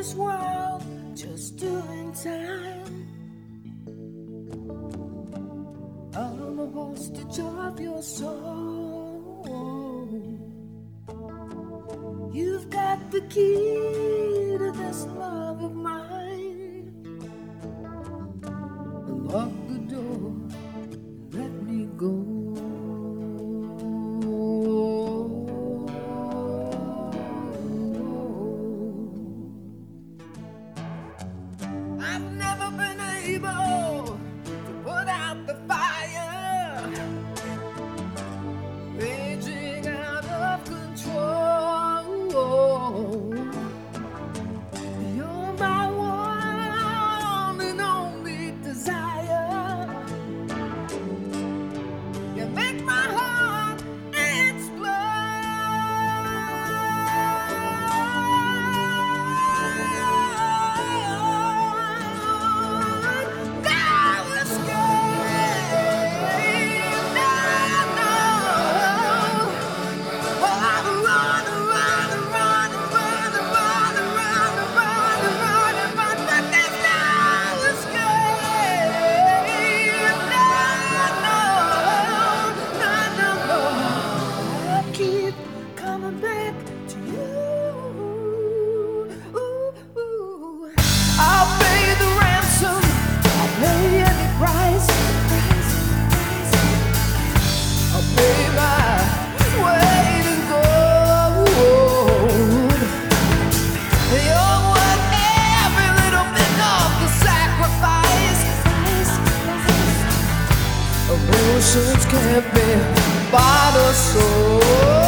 this world just doing time. I'm a hostage of your soul. You've got the key to this love of mine. Unlock the door, let me go. I've never been able to put out the fire, raging out of control. You're my one and only desire. You make my heart explode. Coming back to you. I'll pay the ransom, I'll pay any price. I'll pay my weight in gold. You're worth every little bit of the sacrifice. Emotions can't be bought or sold.